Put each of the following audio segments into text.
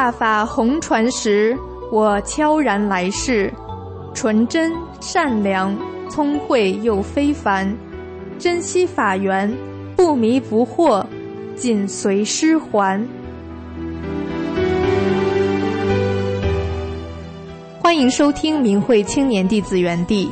大法红传时，我悄然来世，纯真善良，聪慧又非凡，珍惜法缘，不迷不惑，紧随师还。欢迎收听明慧青年弟子园地。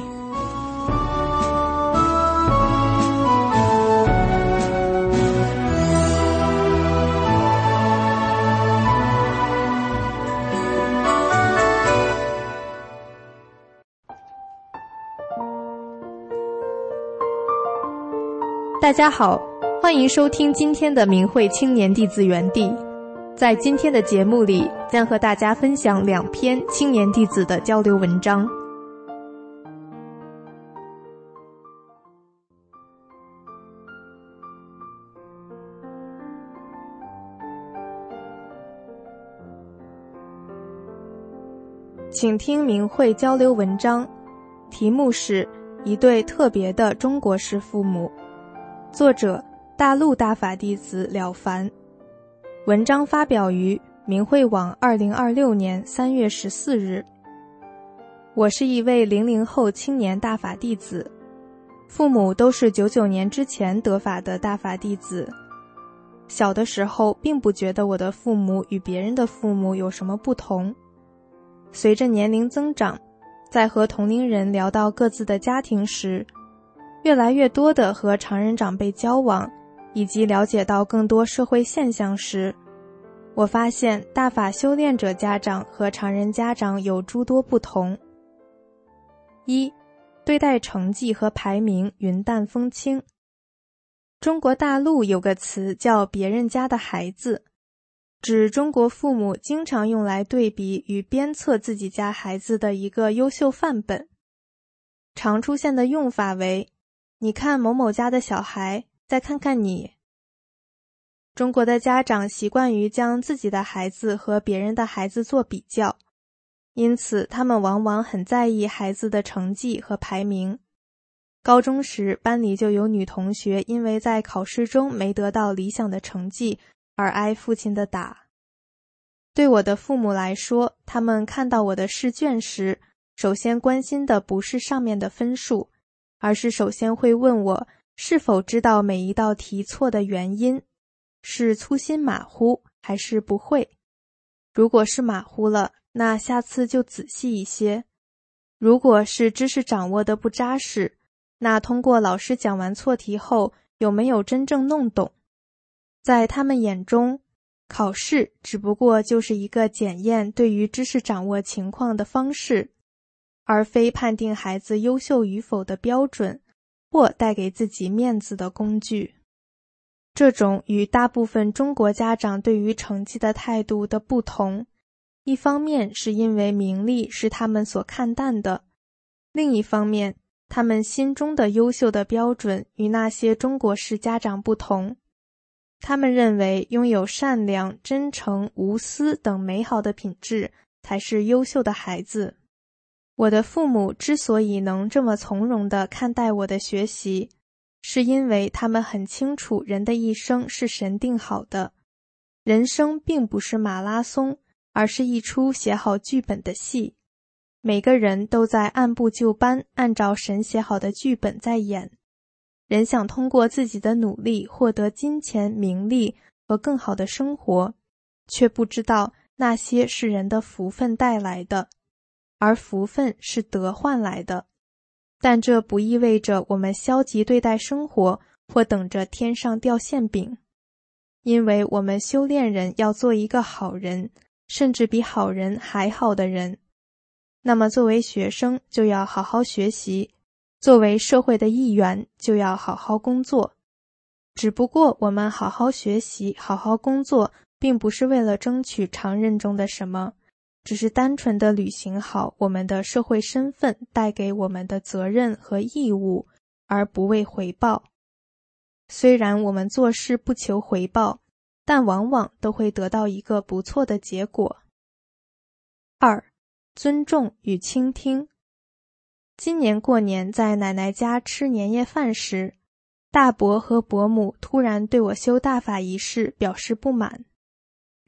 大家好，欢迎收听今天的明慧青年弟子园地。在今天的节目里，将和大家分享2篇青年弟子的交流文章。请听明慧交流文章，题目是一对特别的中国式父母，作者大陆大法弟子了凡。文章发表于明慧网2026年3月14日。我是一位00后青年大法弟子，父母都是99年之前得法的大法弟子。小的时候并不觉得我的父母与别人的父母有什么不同。随着年龄增长，在和同龄人聊到各自的家庭时，越来越多的和常人长辈交往，以及了解到更多社会现象时，我发现大法修炼者家长和常人家长有诸多不同。1. 对待成绩和排名云淡风轻。中国大陆有个词叫别人家的孩子，指中国父母经常用来对比与鞭策自己家孩子的一个优秀范本。常出现的用法为：你看某某家的小孩，再看看你。中国的家长习惯于将自己的孩子和别人的孩子做比较，因此他们往往很在意孩子的成绩和排名。高中时，班里就有女同学因为在考试中没得到理想的成绩而挨父亲的打。对我的父母来说，他们看到我的试卷时，首先关心的不是上面的分数，而是首先会问我是否知道每一道题错的原因，是粗心马虎还是不会。如果是马虎了，那下次就仔细一些；如果是知识掌握的不扎实，那通过老师讲完错题后有没有真正弄懂。在他们眼中，考试只不过就是一个检验对于知识掌握情况的方式，而非判定孩子优秀与否的标准，或带给自己面子的工具。这种与大部分中国家长对于成绩的态度的不同，一方面是因为名利是他们所看淡的，另一方面，他们心中的优秀的标准与那些中国式家长不同。他们认为拥有善良、真诚、无私等美好的品质才是优秀的孩子。我的父母之所以能这么从容地看待我的学习，是因为他们很清楚人的一生是神定好的，人生并不是马拉松，而是一出写好剧本的戏，每个人都在按部就班，按照神写好的剧本在演。人想通过自己的努力获得金钱、名利和更好的生活，却不知道那些是人的福分带来的，而福分是德换来的。但这不意味着我们消极对待生活，或等着天上掉馅饼。因为我们修炼人要做一个好人，甚至比好人还好的人。那么作为学生就要好好学习，作为社会的一员就要好好工作。只不过我们好好学习、好好工作，并不是为了争取常人中的什么，只是单纯地履行好我们的社会身份带给我们的责任和义务，而不为回报。虽然我们做事不求回报，但往往都会得到一个不错的结果。2. 尊重与倾听。今年过年在奶奶家吃年夜饭时，大伯和伯母突然对我修大法仪式表示不满，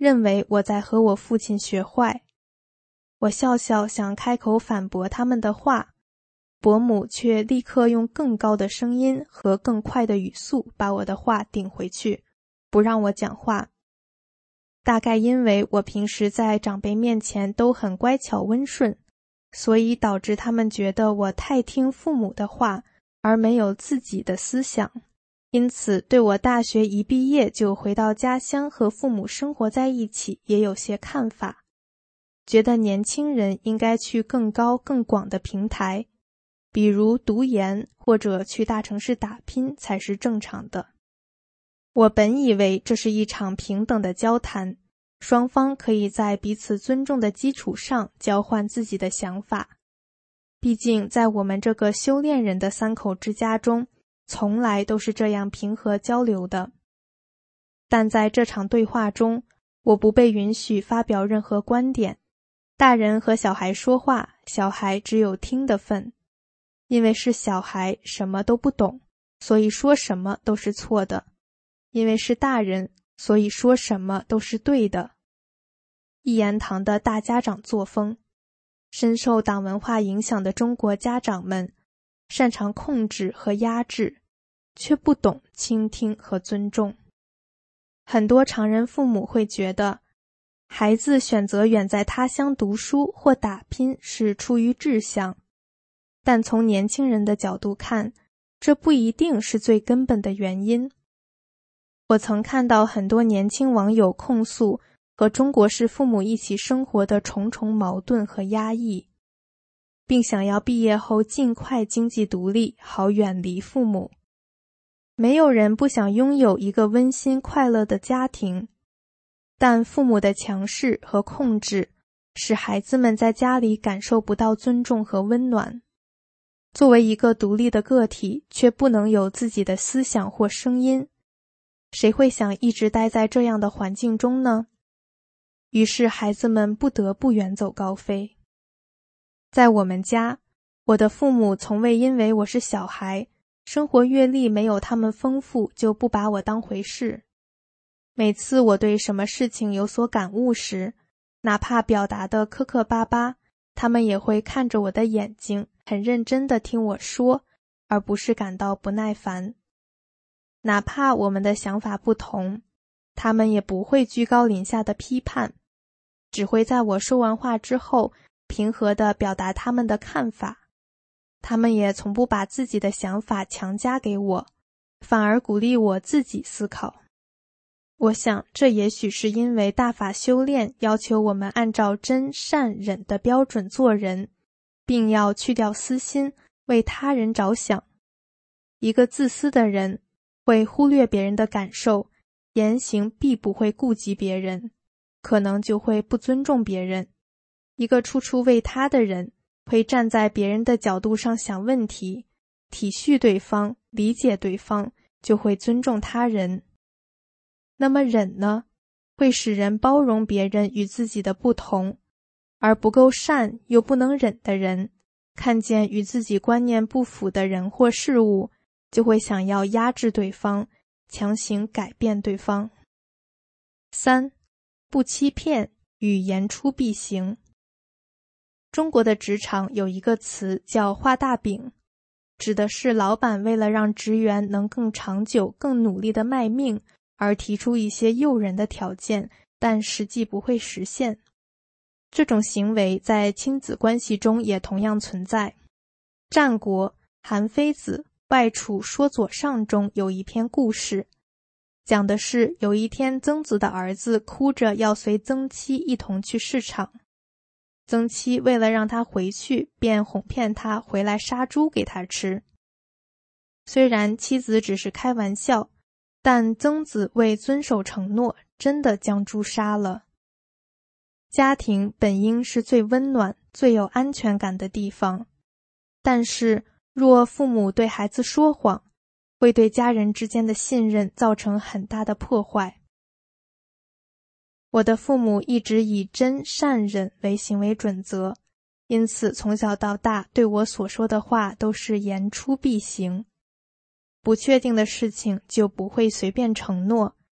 认为我在和我父亲学坏。我笑笑想开口反驳他们的话，伯母却立刻用更高的声音和更快的语速把我的话顶回去，不让我讲话。大概因为我平时在长辈面前都很乖巧温顺，所以导致他们觉得我太听父母的话，而没有自己的思想。因此对我大学一毕业就回到家乡和父母生活在一起也有些看法，觉得年轻人应该去更高更广的平台，比如读研或者去大城市打拼才是正常的。我本以为这是一场平等的交谈，双方可以在彼此尊重的基础上交换自己的想法。毕竟在我们这个修炼人的三口之家中，从来都是这样平和交流的。但在这场对话中，我不被允许发表任何观点。大人和小孩说话，小孩只有听的份。因为是小孩，什么都不懂，所以说什么都是错的。因为是大人，所以说什么都是对的。一言堂的大家长作风。深受党文化影响的中国家长们擅长控制和压制，却不懂倾听和尊重。很多常人父母会觉得，孩子选择远在他乡读书或打拼是出于志向，但从年轻人的角度看，这不一定是最根本的原因。我曾看到很多年轻网友控诉和中国式父母一起生活的重重矛盾和压抑，并想要毕业后尽快经济独立，好远离父母。没有人不想拥有一个温馨快乐的家庭，但父母的强势和控制使孩子们在家里感受不到尊重和温暖。作为一个独立的个体，却不能有自己的思想或声音，谁会想一直待在这样的环境中呢？于是孩子们不得不远走高飞。在我们家，我的父母从未因为我是小孩，生活阅历没有他们丰富，就不把我当回事。每次我对什么事情有所感悟时，哪怕表达得磕磕巴巴，他们也会看着我的眼睛，很认真地听我说，而不是感到不耐烦。哪怕我们的想法不同，他们也不会居高临下的批判，只会在我说完话之后，平和地表达他们的看法。他们也从不把自己的想法强加给我，反而鼓励我自己思考。我想，这也许是因为大法修炼要求我们按照真善忍的标准做人，并要去掉私心，为他人着想。一个自私的人会忽略别人的感受，言行必不会顾及别人，可能就会不尊重别人。一个处处为他的人，会站在别人的角度上想问题，体恤对方，理解对方，就会尊重他人。那么忍呢？会使人包容别人与自己的不同，而不够善又不能忍的人，看见与自己观念不符的人或事物，就会想要压制对方，强行改变对方。3. 不欺骗与言出必行。中国的职场有一个词叫画大饼，指的是老板为了让职员能更长久、更努力地卖命，而提出一些诱人的条件，但实际不会实现。这种行为在亲子关系中也同样存在。战国韩非子外储说左上中有一篇故事，讲的是有一天曾子的儿子哭着要随曾妻一同去市场，曾妻为了让他回去，便哄骗他回来杀猪给他吃。虽然妻子只是开玩笑，但曾子为遵守承诺，真的将猪杀了。家庭本应是最温暖、最有安全感的地方，但是若父母对孩子说谎，会对家人之间的信任造成很大的破坏。我的父母一直以真善忍为行为准则，因此从小到大对我所说的话都是言出必行。不确定的事情就不会随便承诺，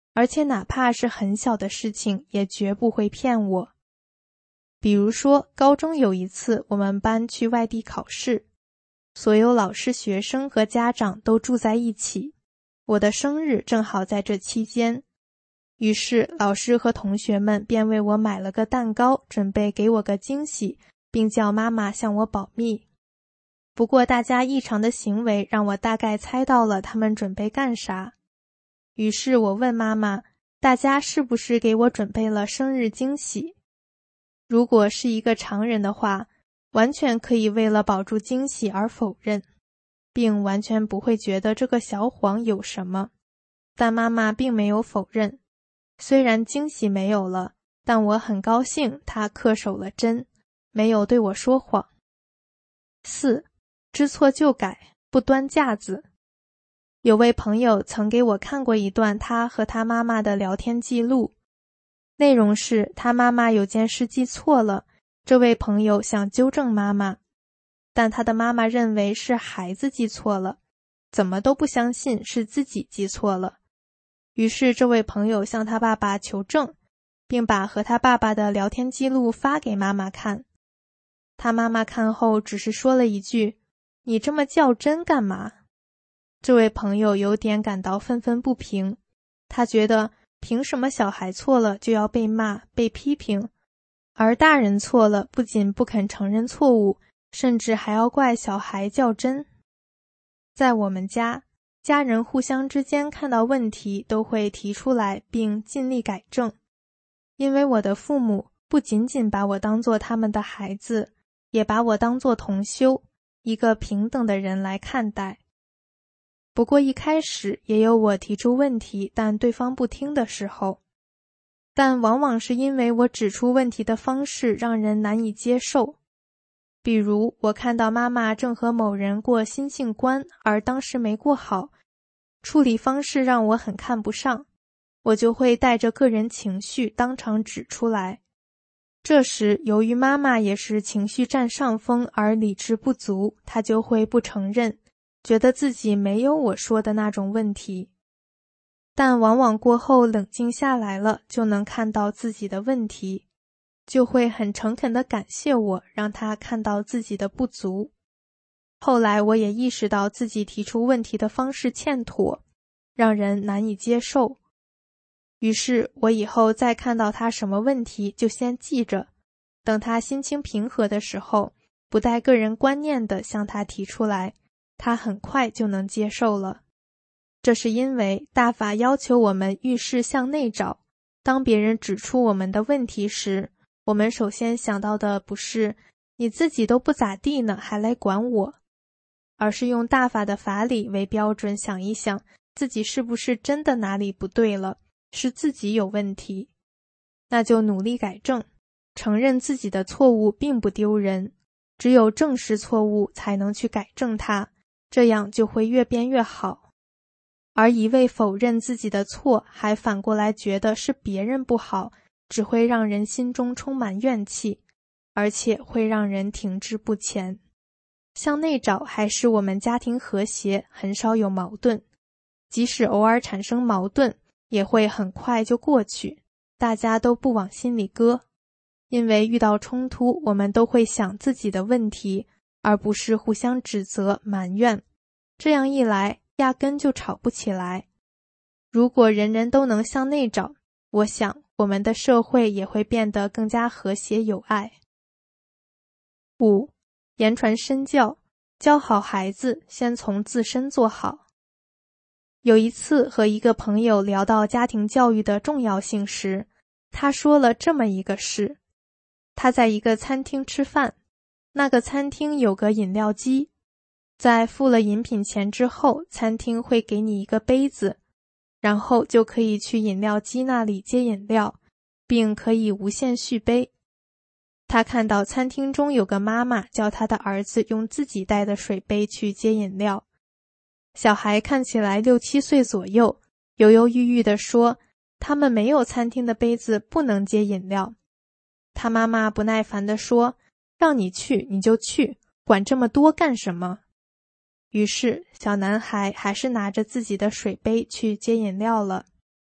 而且哪怕是很小的事情也绝不会骗我。比如说，高中有一次我们班去外地考试，所有老师、学生和家长都住在一起，我的生日正好在这期间。于是老师和同学们便为我买了个蛋糕，准备给我个惊喜，并叫妈妈向我保密。不过大家异常的行为让我大概猜到了他们准备干啥。于是我问妈妈，大家是不是给我准备了生日惊喜？如果是一个常人的话，完全可以为了保住惊喜而否认，并完全不会觉得这个小谎有什么。但妈妈并没有否认，虽然惊喜没有了，但我很高兴她恪守了真，没有对我说谎。4. 知错就改，不端架子。有位朋友曾给我看过一段他和他妈妈的聊天记录，内容是他妈妈有件事记错了，这位朋友想纠正妈妈，但他的妈妈认为是孩子记错了，怎么都不相信是自己记错了。于是这位朋友向他爸爸求证，并把和他爸爸的聊天记录发给妈妈看。他妈妈看后只是说了一句：“你这么较真干嘛？”这位朋友有点感到愤愤不平，他觉得凭什么小孩错了就要被骂、被批评，而大人错了不仅不肯承认错误，甚至还要怪小孩较真。在我们家，家人互相之间看到问题都会提出来并尽力改正，因为我的父母不仅仅把我当作他们的孩子，也把我当作同修，一个平等的人来看待。不过一开始也有我提出问题但对方不听的时候，但往往是因为我指出问题的方式让人难以接受。比如我看到妈妈正和某人过新姓关，而当时没过好，处理方式让我很看不上，我就会带着个人情绪当场指出来。这时由于妈妈也是情绪占上风而理智不足，她就会不承认，觉得自己没有我说的那种问题。但往往过后冷静下来了，就能看到自己的问题，就会很诚恳地感谢我，让他看到自己的不足。后来我也意识到自己提出问题的方式欠妥，让人难以接受。于是我以后再看到他什么问题就先记着，等他心情平和的时候，不带个人观念地向他提出来，他很快就能接受了。这是因为大法要求我们遇事向内找，当别人指出我们的问题时，我们首先想到的不是你自己都不咋地呢，还来管我，而是用大法的法理为标准想一想，自己是不是真的哪里不对了，是自己有问题，那就努力改正。承认自己的错误并不丢人，只有正视错误才能去改正它，这样就会越变越好。而一味否认自己的错，还反过来觉得是别人不好，只会让人心中充满怨气，而且会让人停滞不前。向内找还使我们家庭和谐，很少有矛盾，即使偶尔产生矛盾，也会很快就过去，大家都不往心里搁。因为遇到冲突，我们都会想自己的问题，而不是互相指责、埋怨。这样一来，压根就吵不起来。如果人人都能向内找，我想我们的社会也会变得更加和谐有爱。5. 言传身教，教好孩子先从自身做好。有一次和一个朋友聊到家庭教育的重要性时，他说了这么一个事。他在一个餐厅吃饭，那个餐厅有个饮料机，在付了饮品钱之后，餐厅会给你一个杯子，然后就可以去饮料机那里接饮料，并可以无限续杯。他看到餐厅中有个妈妈叫他的儿子用自己带的水杯去接饮料。小孩看起来6、7岁左右，犹犹豫豫地说，他们没有餐厅的杯子，不能接饮料。他妈妈不耐烦地说，让你去你就去，管这么多干什么？于是小男孩还是拿着自己的水杯去接饮料了。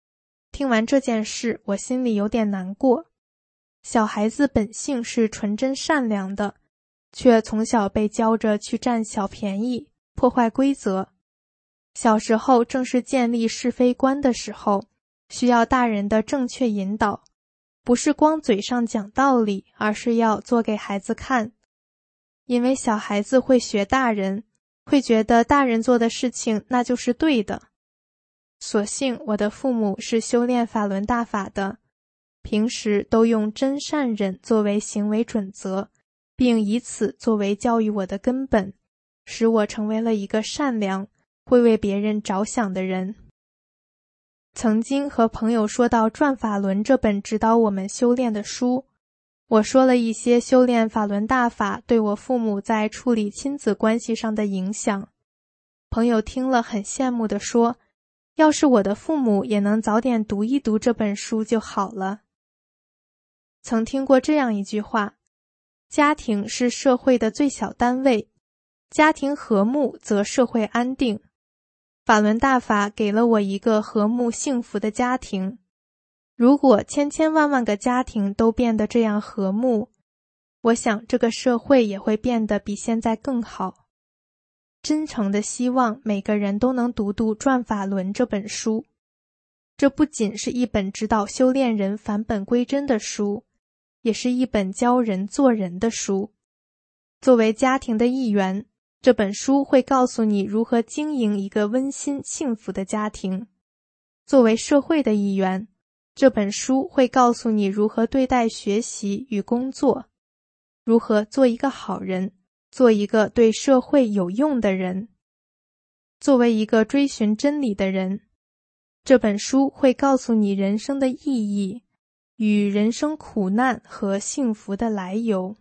听完这件事，我心里有点难过。小孩子本性是纯真善良的，却从小被教着去占小便宜，破坏规则。小时候正是建立是非观的时候，需要大人的正确引导，不是光嘴上讲道理，而是要做给孩子看。因为小孩子会学大人，会觉得大人做的事情那就是对的。所幸我的父母是修炼法轮大法的，平时都用真善忍作为行为准则，并以此作为教育我的根本，使我成为了一个善良、会为别人着想的人。曾经和朋友说到《转法轮》这本指导我们修炼的书，我说了一些修炼法轮大法对我父母在处理亲子关系上的影响。朋友听了很羡慕地说，要是我的父母也能早点读一读这本书就好了。曾听过这样一句话，家庭是社会的最小单位，家庭和睦则社会安定。法轮大法给了我一个和睦幸福的家庭，如果千千万万个家庭都变得这样和睦，我想这个社会也会变得比现在更好。真诚的希望每个人都能读读《转法轮》这本书。这不仅是一本指导修炼人返本归真的书，也是一本教人做人的书。作为家庭的一员，这本书会告诉你如何经营一个温馨幸福的家庭。作为社会的一员，这本书会告诉你如何对待学习与工作，如何做一个好人，做一个对社会有用的人。作为一个追寻真理的人，这本书会告诉你人生的意义与人生苦难和幸福的来由。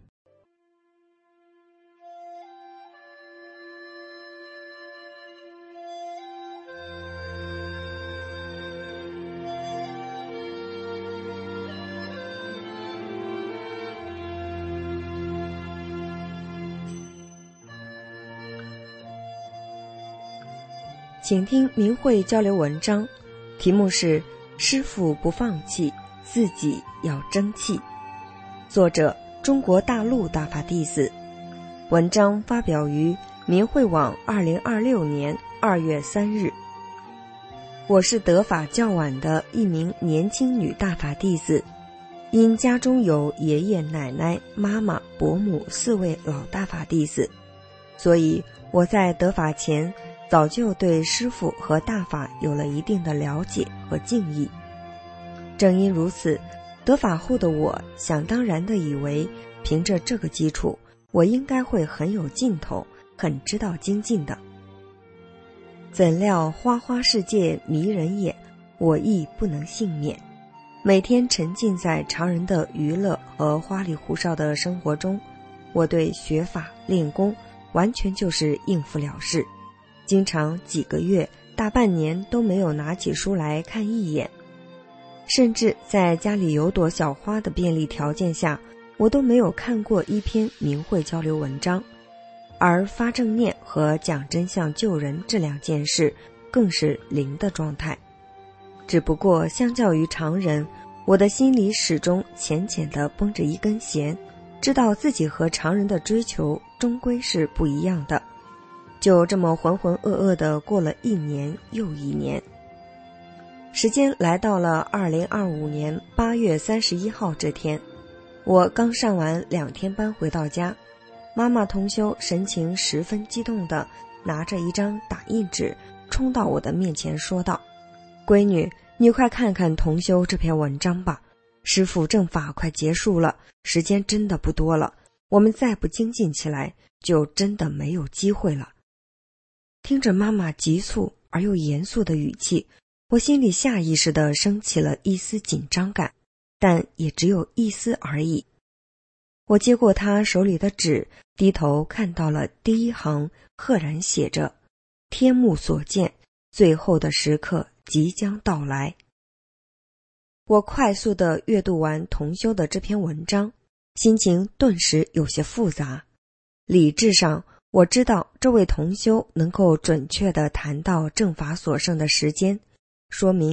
请听明慧交流文章，题目是师父不放弃，自己要争气。作者中国大陆大法弟子。文章发表于明慧网2026年2月3日。我是得法较晚的一名年轻女大法弟子，因家中有爷爷奶奶、妈妈、伯母4位老大法弟子，所以我在得法前早就对师父和大法有了一定的了解和敬意。正因如此，得法后的我想当然地以为，凭着这个基础，我应该会很有劲头，很知道精进的。怎料花花世界迷人也，我亦不能幸免。每天沉浸在常人的娱乐和花里胡哨的生活中，我对学法练功完全就是应付了事，经常几个月、大半年都没有拿起书来看一眼。甚至在家里有朵小花的便利条件下，我都没有看过一篇明慧交流文章。而发正念和讲真相救人这2件事更是零的状态。只不过相较于常人，我的心里始终浅浅地绷着一根弦，知道自己和常人的追求终归是不一样的。就这么浑浑噩噩地过了1年又1年。时间来到了2025年8月31号这天，我刚上完2天班回到家，妈妈同修神情十分激动地拿着一张打印纸冲到我的面前说道：“闺女，你快看看同修这篇文章吧，师父正法快结束了，时间真的不多了，我们再不精进起来，就真的没有机会了。”听着妈妈急促而又严肃的语气，我心里下意识地升起了一丝紧张感，但也只有一丝而已。我接过她手里的纸，低头看到了第一行，赫然写着：“天目所见，最后的时刻即将到来。”我快速地阅读完同修的这篇文章，心情顿时有些复杂。理智上，我知道这位同修能够准确地谈到正法所剩的时间，说明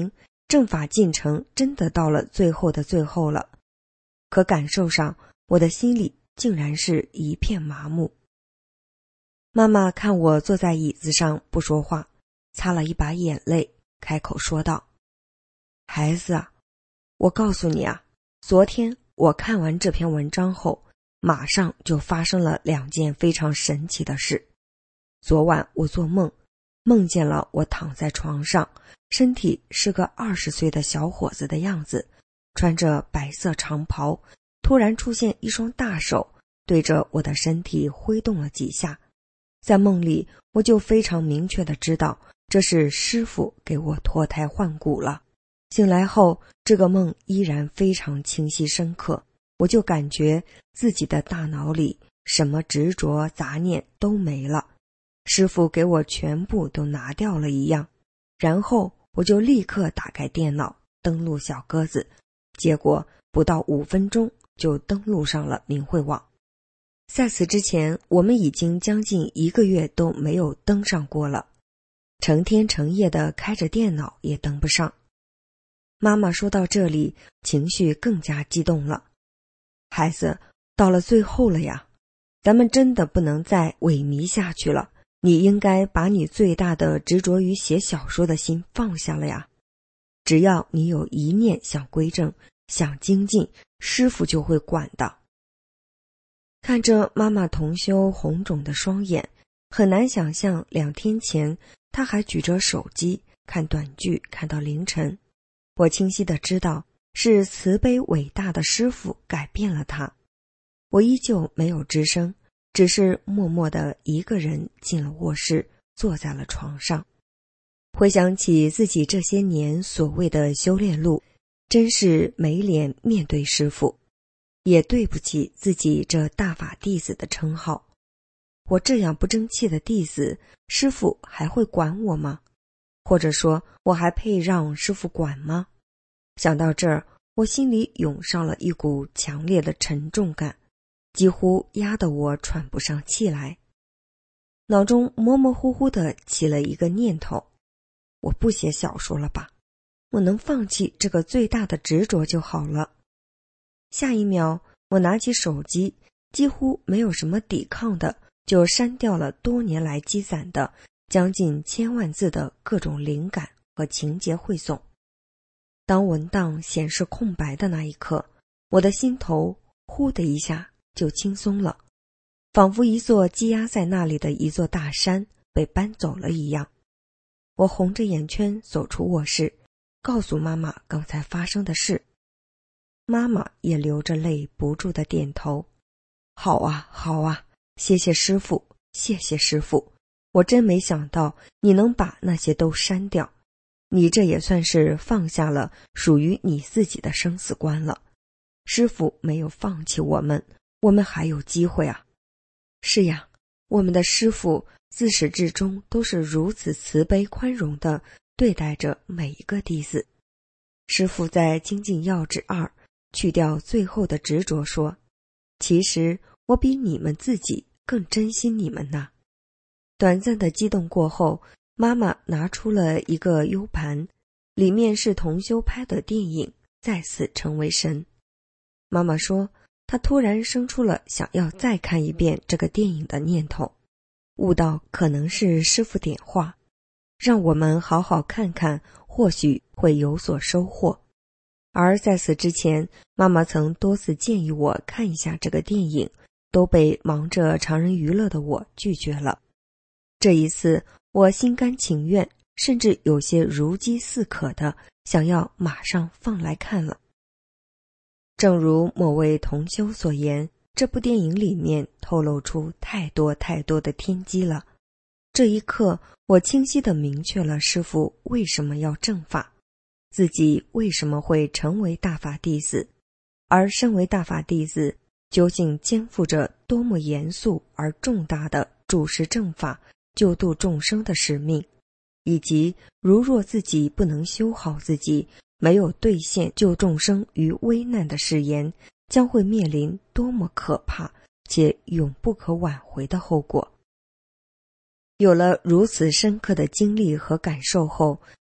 正法进程真的到了最后的最后了，可感受上，我的心里竟然是一片麻木。妈妈看我坐在椅子上不说话，擦了一把眼泪，开口说道：“孩子啊，我告诉你啊，昨天我看完这篇文章后，马上就发生了2件非常神奇的事。昨晚我做梦，梦见了我躺在床上，身体是个20岁的小伙子的样子，穿着白色长袍，突然出现一双大手，对着我的身体挥动了几下。在梦里，我就非常明确地知道，这是师父给我脱胎换骨了。醒来后，这个梦依然非常清晰深刻，我就感觉自己的大脑里什么执着杂念都没了，师父给我全部都拿掉了一样。然后我就立刻打开电脑，登录小鸽子，结果不到5分钟就登录上了明慧网。在此之前，我们已经将近1个月都没有登上过了，成天成夜的开着电脑也登不上。妈妈说到这里，情绪更加激动了。孩子，到了最后了呀，咱们真的不能再萎靡下去了，你应该把你最大的执着于写小说的心放下了呀。只要你有一念想归正，想精进，师父就会管的。看着妈妈同修红肿的双眼，很难想象2天前她还举着手机看短剧看到凌晨。我清晰地知道，是慈悲伟大的师父改变了她。我依旧没有吱声，只是默默地一个人进了卧室，坐在了床上。回想起自己这些年所谓的修炼路，真是没脸面对师父，也对不起自己这大法弟子的称号。我这样不争气的弟子，师父还会管我吗？或者说，我还配让师父管吗？想到这儿，我心里涌上了一股强烈的沉重感，几乎压得我喘不上气来。脑中模模糊糊地起了一个念头，我不写小说了吧，我能放弃这个最大的执着就好了。下一秒，我拿起手机，几乎没有什么抵抗的就删掉了多年来积攒的将近1000万字的各种灵感和情节汇总。当文档显示空白的那一刻，我的心头呼的一下就轻松了，仿佛一座积压在那里的一座大山被搬走了一样。我红着眼圈走出卧室，告诉妈妈刚才发生的事。妈妈也流着泪不住地点头。好啊，好啊，谢谢师父，谢谢师父，我真没想到你能把那些都删掉，你这也算是放下了属于你自己的生死观了。师父没有放弃我们，我们还有机会啊。是呀，我们的师父自始至终都是如此慈悲宽容地对待着每一个弟子。师父在精进要旨2去掉最后的执着说，其实我比你们自己更珍惜你们呐。短暂的激动过后，妈妈拿出了一个 U 盘，里面是同修拍的电影《再次成为神》。妈妈说，她突然生出了想要再看一遍这个电影的念头，悟到可能是师父点化，让我们好好看看，或许会有所收获。而在此之前，妈妈曾多次建议我看一下这个电影，都被忙着常人娱乐的我拒绝了。这一次，我心甘情愿，甚至有些如饥似渴的想要马上放来看了。正如某位同修所言，这部电影里面透露出太多太多的天机了。这一刻，我清晰地明确了师父为什么要正法，自己为什么会成为大法弟子，而身为大法弟子究竟肩负着多么严肃而重大的主持正法、救度众生的使命，以及如若自己不能修好自己，没有兑现救众生于危难的誓言，将会面临多么可怕且永不可挽回的后果。有了如此深刻的经历和感受后，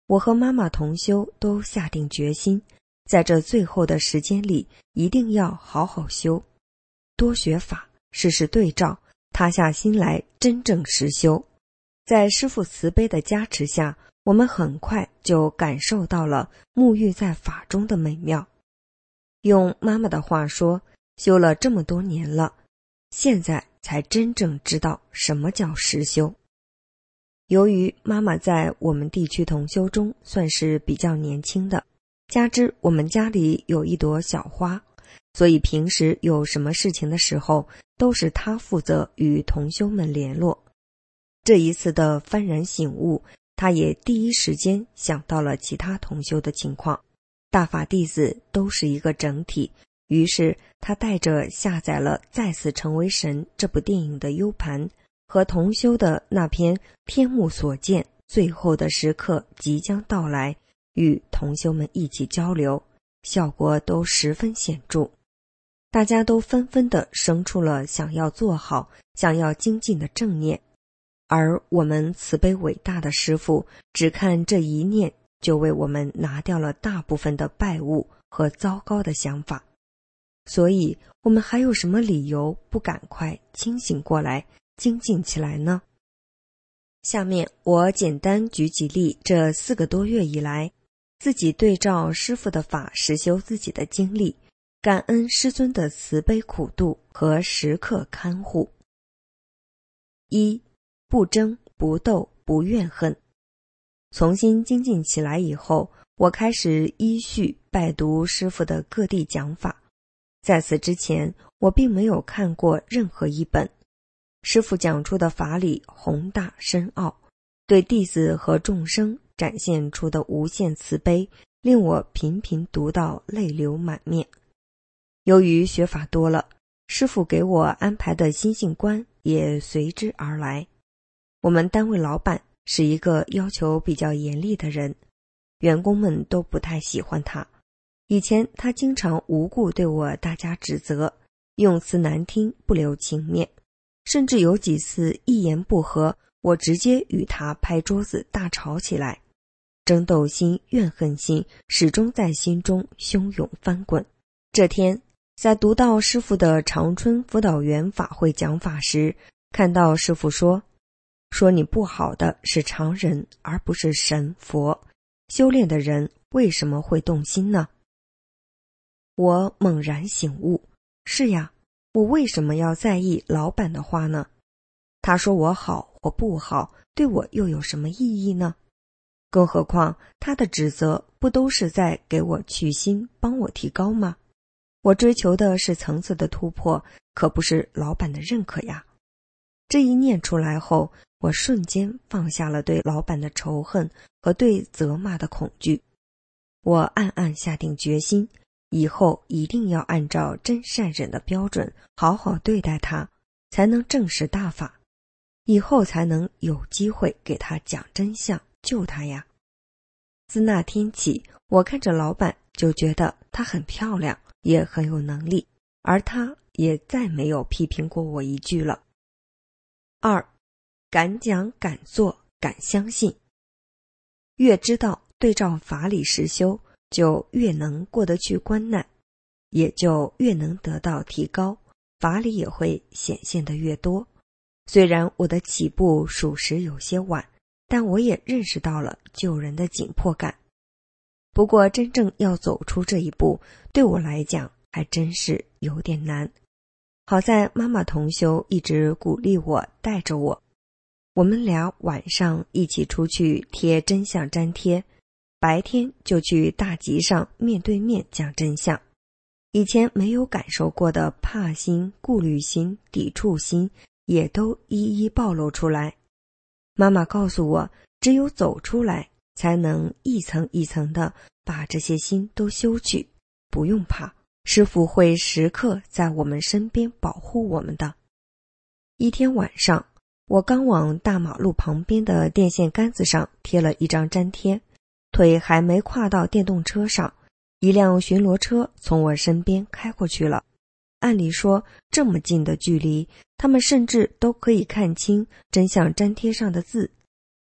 我和妈妈同修都下定决心，在这最后的时间里一定要好好修，多学法，事事对照，塌下心来真正实修。在师父慈悲的加持下，我们很快就感受到了沐浴在法中的美妙。用妈妈的话说，修了这么多年了，现在才真正知道什么叫实修。由于妈妈在我们地区同修中算是比较年轻的，加之我们家里有一朵小花，所以平时有什么事情的时候，都是她负责与同修们联络。这一次的幡然醒悟，她也第一时间想到了其他同修的情况。大法弟子都是一个整体，于是她带着下载了《再次成为神》这部电影的 U 盘，和同修的那篇天目所见，最后的时刻即将到来，与同修们一起交流，效果都十分显著。大家都纷纷地生出了想要做好、想要精进的正念，而我们慈悲伟大的师父只看这一念，就为我们拿掉了大部分的败物和糟糕的想法。所以我们还有什么理由不赶快清醒过来，精进起来呢？下面我简单举几例这4个多月以来，自己对照师父的法实修自己的经历，感恩师尊的慈悲苦度和时刻看护。1. 不争不斗不怨恨。重新精进起来以后，我开始依序拜读师父的各地讲法。在此之前，我并没有看过任何一本。师父讲出的法理宏大深奥，对弟子和众生展现出的无限慈悲，令我频频读到泪流满面。由于学法多了，师父给我安排的心性观也随之而来。我们单位老板是一个要求比较严厉的人，员工们都不太喜欢他。以前他经常无故对我大加指责，用词难听，不留情面，甚至有几次一言不合，我直接与他拍桌子大吵起来。争斗心、怨恨心始终在心中汹涌翻滚。这天，在读到师父的长春辅导员法会讲法时，看到师父说你不好的是常人，而不是神佛。修炼的人为什么会动心呢？我猛然醒悟，是呀，我为什么要在意老板的话呢？他说我好或不好，对我又有什么意义呢？更何况他的指责不都是在给我去心，帮我提高吗？我追求的是层次的突破，可不是老板的认可呀。这一念出来后，我瞬间放下了对老板的仇恨和对责骂的恐惧。我暗暗下定决心，以后一定要按照真善忍的标准好好对待他，才能证实大法，以后才能有机会给他讲真相，救他呀。自那天起，我看着老板就觉得他很漂亮，也很有能力，而他也再没有批评过我一句了。2. 敢讲敢做敢相信。越知道对照法理实修，就越能过得去关难，也就越能得到提高，法理也会显现得越多。虽然我的起步属实有些晚，但我也认识到了救人的紧迫感。不过真正要走出这一步，对我来讲还真是有点难。好在妈妈同修一直鼓励我，带着我们俩晚上一起出去贴真相粘贴，白天就去大集上面对面讲真相。以前没有感受过的怕心、顾虑心、抵触心也都一一暴露出来。妈妈告诉我，只有走出来，才能一层一层的把这些心都修去，不用怕，师父会时刻在我们身边保护我们的。一天晚上，我刚往大马路旁边的电线杆子上贴了一张粘贴，腿还没跨到电动车上，一辆巡逻车从我身边开过去了。按理说，这么近的距离，他们甚至都可以看清真相粘贴上的字，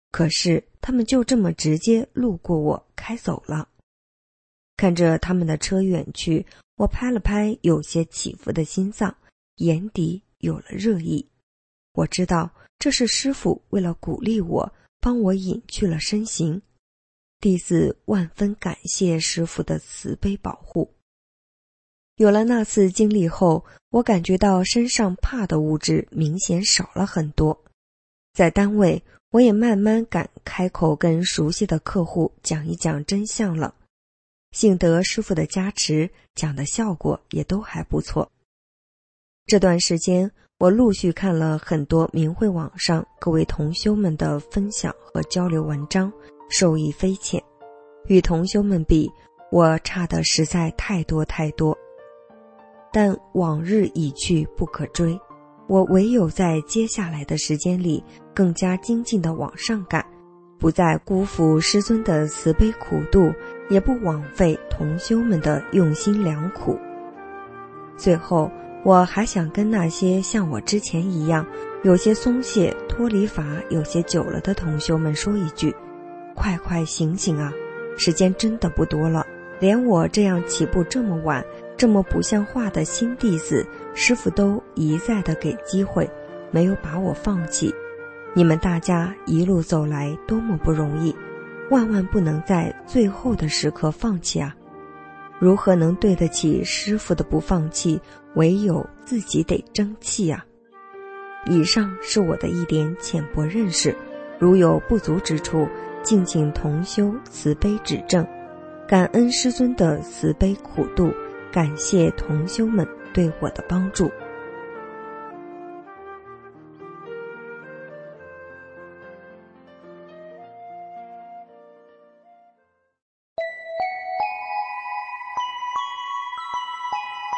可是他们就这么直接路过我开走了。看着他们的车远去，我拍了拍有些起伏的心脏，眼底有了热意。我知道这是师父为了鼓励我，帮我隐去了身形。弟子万分感谢师父的慈悲保护。有了那次经历后，我感觉到身上怕的物质明显少了很多。在单位，我也慢慢敢开口跟熟悉的客户讲一讲真相了。幸得师父的加持，讲的效果也都还不错。这段时间，我陆续看了很多明慧网上各位同修们的分享和交流文章，受益匪浅。与同修们比，我差的实在太多太多。但往日已去不可追，我唯有在接下来的时间里更加精进地往上赶，不再辜负师尊的慈悲苦度，也不枉费同修们的用心良苦。最后，我还想跟那些像我之前一样有些松懈脱离法有些久了的同修们说一句，快快醒醒啊，时间真的不多了，连我这样起步这么晚这么不像话的新弟子，师父都一再的给机会，没有把我放弃。你们大家一路走来多么不容易，万万不能在最后的时刻放弃啊！如何能对得起师父的不放弃，唯有自己得争气啊！以上是我的一点浅薄认识，如有不足之处，敬请同修慈悲指正。感恩师尊的慈悲苦度，感谢同修们对我的帮助。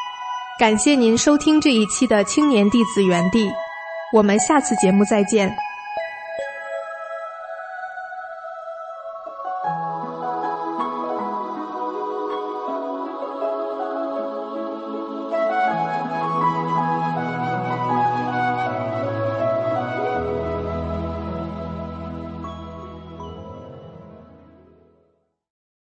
感谢您收听这一期的青年弟子园地，我们下次节目再见。